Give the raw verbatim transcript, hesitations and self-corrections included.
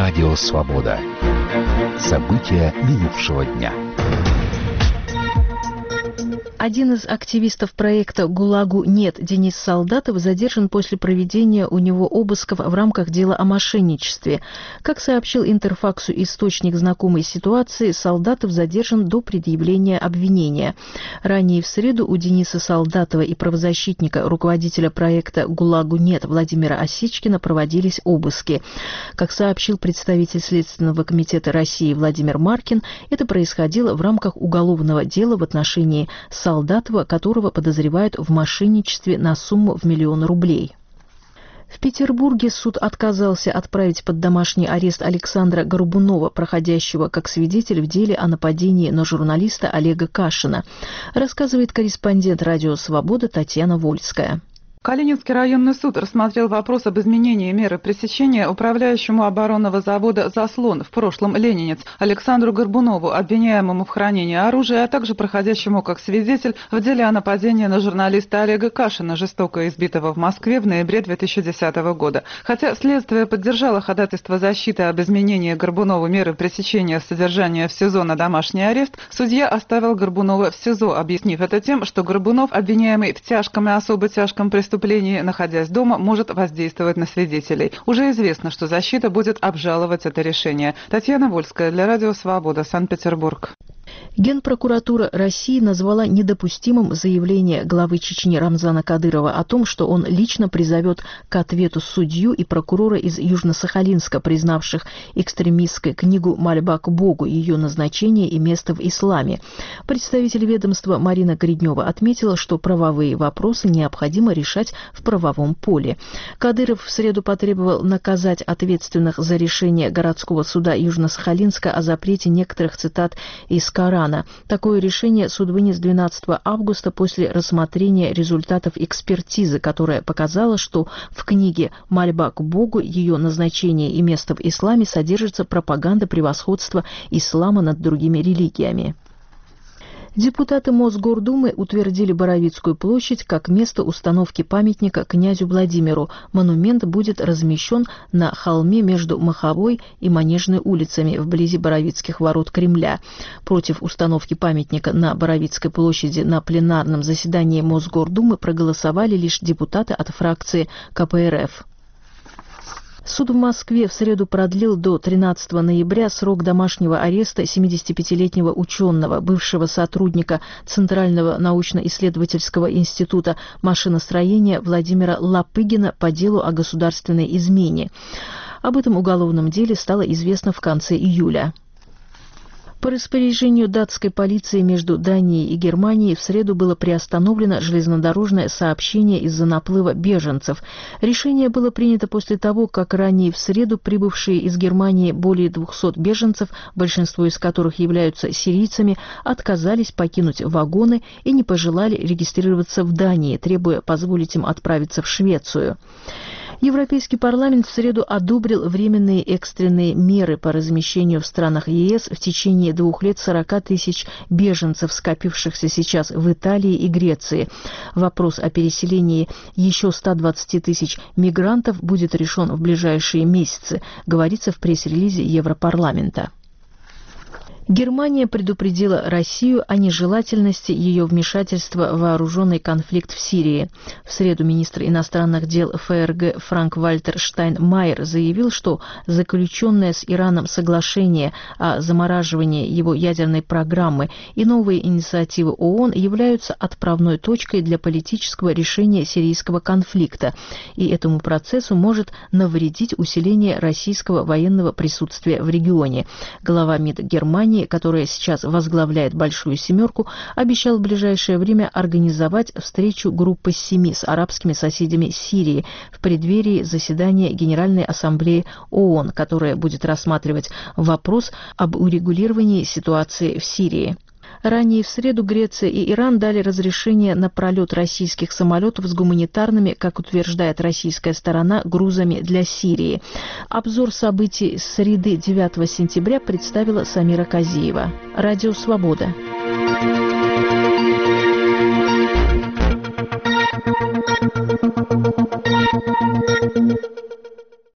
Радио «Свобода». События минувшего дня. Один из активистов проекта «ГУЛАГу нет» Денис Солдатов задержан после проведения у него обысков в рамках дела о мошенничестве. Как сообщил Интерфаксу источник знакомой ситуации, Солдатов задержан до предъявления обвинения. Ранее в среду у Дениса Солдатова и правозащитника, руководителя проекта «ГУЛАГу нет» Владимира Осечкина проводились обыски. Как сообщил представитель Следственного комитета России Владимир Маркин, это происходило в рамках уголовного дела в отношении Солдатова, которого подозревают в мошенничестве на сумму в миллион рублей. В Петербурге суд отказался отправить под домашний арест Александра Горбунова, проходящего как свидетель в деле о нападении на журналиста Олега Кашина, рассказывает корреспондент «Радио Свобода» Татьяна Вольская. Калининский районный суд рассмотрел вопрос об изменении меры пресечения управляющему оборонного завода «Заслон», в прошлом ленинец, Александру Горбунову, обвиняемому в хранении оружия, а также проходящему как свидетель в деле о нападении на журналиста Олега Кашина, жестоко избитого в Москве в ноябре две тысячи десятого года. Хотя следствие поддержало ходатайство защиты об изменении Горбунову меры пресечения содержания в СИЗО на домашний арест, судья оставил Горбунова в СИЗО, объяснив это тем, что Горбунов, обвиняемый в тяжком и особо тяжком преступлении, находясь дома, может воздействовать на свидетелей. Уже известно, что защита будет обжаловать это решение. Татьяна Вольская для Радио Свобода, Санкт-Петербург. Генпрокуратура России назвала недопустимым заявление главы Чечни Рамзана Кадырова о том, что он лично призовет к ответу судью и прокурора из Южно-Сахалинска, признавших экстремистской книгу «Мольба к Богу», ее назначение и место в исламе. Представитель ведомства Марина Гриднева отметила, что правовые вопросы необходимо решать в правовом поле. Кадыров в среду потребовал наказать ответственных за решение городского суда Южно-Сахалинска о запрете некоторых цитат из Корана. Такое решение суд вынес двенадцатого августа после рассмотрения результатов экспертизы, которая показала, что в книге «Мольба к Богу», ее назначение и место в исламе содержится пропаганда превосходства ислама над другими религиями. Депутаты Мосгордумы утвердили Боровицкую площадь как место установки памятника князю Владимиру. Монумент будет размещен на холме между Маховой и Манежной улицами, вблизи Боровицких ворот Кремля. Против установки памятника на Боровицкой площади на пленарном заседании Мосгордумы проголосовали лишь депутаты от фракции ка пэ эр эф. Суд в Москве в среду продлил до тринадцатого ноября срок домашнего ареста семидесятипятилетнего ученого, бывшего сотрудника Центрального научно-исследовательского института машиностроения Владимира Лопыгина по делу о государственной измене. Об этом уголовном деле стало известно в конце июля. По распоряжению датской полиции между Данией и Германией в среду было приостановлено железнодорожное сообщение из-за наплыва беженцев. Решение было принято после того, как ранее в среду прибывшие из Германии более двухсот беженцев, большинство из которых являются сирийцами, отказались покинуть вагоны и не пожелали регистрироваться в Дании, требуя позволить им отправиться в Швецию. Европейский парламент в среду одобрил временные экстренные меры по размещению в странах е эс в течение двух лет сорока тысяч беженцев, скопившихся сейчас в Италии и Греции. Вопрос о переселении еще ста двадцати тысяч мигрантов будет решен в ближайшие месяцы, говорится в пресс-релизе Европарламента. Германия предупредила Россию о нежелательности ее вмешательства в вооруженный конфликт в Сирии. В среду министр иностранных дел эф эр гэ Франк-Вальтер Штайнмайер заявил, что заключенное с Ираном соглашение о замораживании его ядерной программы и новые инициативы ООН являются отправной точкой для политического решения сирийского конфликта, и этому процессу может навредить усиление российского военного присутствия в регионе. Глава МИД Германии, которая сейчас возглавляет «Большую семерку», обещал в ближайшее время организовать встречу группы семи с арабскими соседями Сирии в преддверии заседания Генеральной Ассамблеи ООН, которая будет рассматривать вопрос об урегулировании ситуации в Сирии. Ранее в среду Греция и Иран дали разрешение на пролет российских самолетов с гуманитарными, как утверждает российская сторона, грузами для Сирии. Обзор событий с среды девятого сентября представила Самира Казиева. Радио «Свобода».